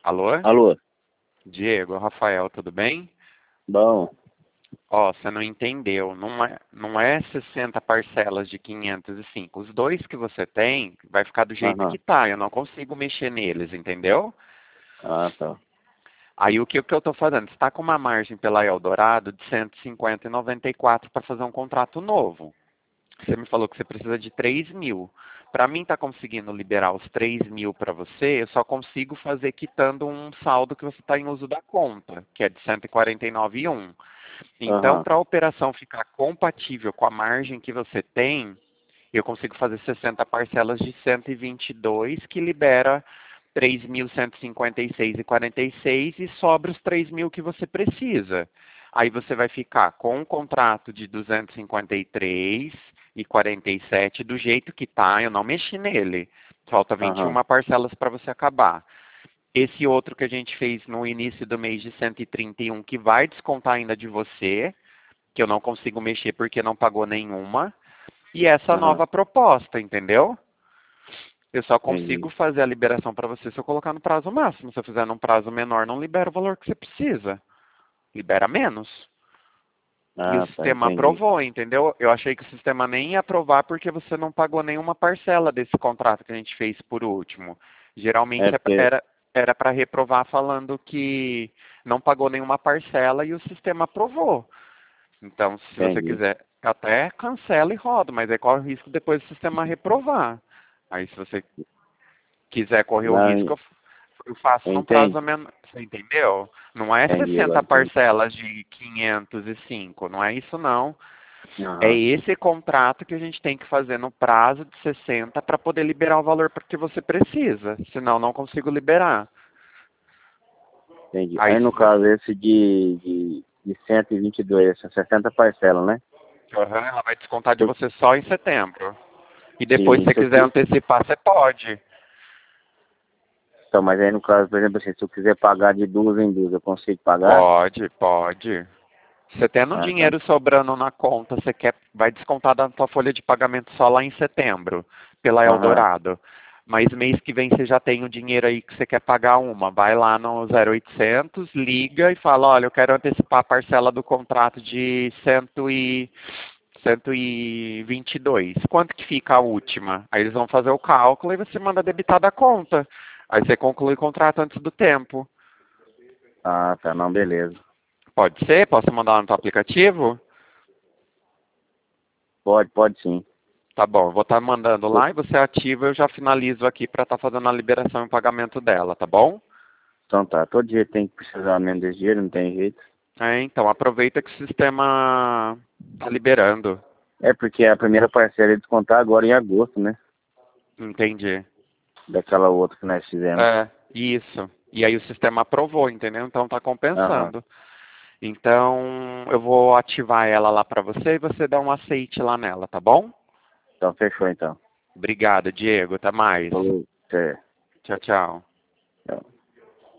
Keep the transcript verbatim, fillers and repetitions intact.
Alô? Alô? Diego, Rafael, tudo bem? Bom. Ó, você não entendeu. Não é, não é sessenta parcelas de quinhentos e cinco. Os dois que você tem vai ficar do jeito Aham. que tá. Eu não consigo mexer neles, entendeu? Ah, tá. Aí o que, o que eu estou fazendo? Você está com uma margem pela Eldorado de cento e cinquenta e noventa e quatro para fazer um contrato novo. Você me falou que você precisa de três mil. Para mim estar conseguindo liberar os três mil para você, eu só consigo fazer quitando um saldo que você está em uso da conta, que é de cento e quarenta e nove e um. Então, Aham. para a operação ficar compatível com a margem que você tem, eu consigo fazer sessenta parcelas de cento e vinte e dois, que libera três mil cento e cinquenta e seis e quarenta e seis e sobra os três mil que você precisa. Aí você vai ficar com um contrato de duzentos e cinquenta e três e quarenta e sete do jeito que tá, eu não mexi nele. Falta vinte e Aham. uma parcelas para você acabar. Esse outro que a gente fez no início do mês de cento e trinta e um, que vai descontar ainda de você, que eu não consigo mexer porque não pagou nenhuma. E essa Aham. nova proposta, entendeu? Eu só consigo Entendi. fazer a liberação para você se eu colocar no prazo máximo. Se eu fizer num prazo menor, não libera o valor que você precisa. Libera menos. E o Ah, tá. sistema Entendi. aprovou, entendeu? Eu achei que o sistema nem ia aprovar porque você não pagou nenhuma parcela desse contrato que a gente fez por último. É Geralmente é- porque... era era para reprovar falando que não pagou nenhuma parcela e o sistema aprovou. Então, se você Entendi. quiser, até cancela e roda, mas aí corre o risco depois do sistema reprovar. Aí, se você quiser correr o Não, risco, eu eu faço num entendi. prazo menor. Você entendeu? Não é Entendi, sessenta agora entendi. parcelas de quinhentos e cinco, não é isso não. É Aham. esse contrato que a gente tem que fazer no prazo de sessenta para poder liberar o valor que você precisa. Senão, não consigo liberar. Entendi. Aí, Aí, se no você... caso, esse de, de, de cento e vinte e dois, essas sessenta parcelas, né? Aham, ela vai descontar de Eu- você só em setembro. E depois, se Sim, você se eu quiser quis... antecipar, você pode. Então, mas aí, no caso, por exemplo, assim, se eu quiser pagar de duas em duas, eu consigo pagar? Pode, pode. Você tendo um Ah, tá. dinheiro sobrando na conta, você quer, vai descontar da sua folha de pagamento só lá em setembro, pela Aham. Eldorado. Mas mês que vem você já tem o dinheiro aí que você quer pagar uma. Vai lá no zero oitocentos, liga e fala, olha, eu quero antecipar a parcela do contrato de cento e, cento e vinte e dois. Quanto que fica a última? Aí eles vão fazer o cálculo e você manda debitar da conta. Aí você conclui o contrato antes do tempo. Ah, tá. Não, beleza. Pode ser? Posso mandar lá no teu aplicativo? Pode, pode sim. Tá bom, eu vou estar mandando lá e você ativa, eu já finalizo aqui para estar fazendo a liberação e o pagamento dela, tá bom? Então tá. Todo dia tem que precisar mesmo desse dinheiro, não tem jeito. É, então, aproveita que o sistema tá liberando. É porque a primeira parcela é descontar agora em agosto, né? Entendi. Daquela outra que nós fizemos. É, isso. E aí o sistema aprovou, entendeu? Então tá Aham. compensando. Então, eu vou ativar ela lá para você e você dá um aceite lá nela, tá bom? Então fechou então. Obrigado, Diego. Até mais. Falou. Até. Tchau, tchau.